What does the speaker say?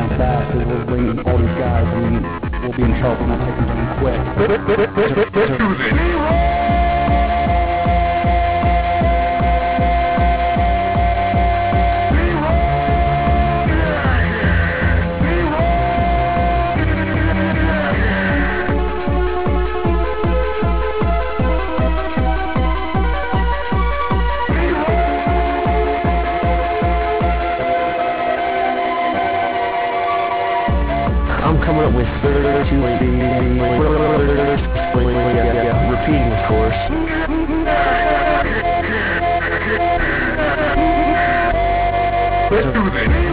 down fast because we're bringing all these guys and we'll be in trouble if we don't take them down quick. Let's do this. I'm coming up with 32 repeating, of course. Let's do this.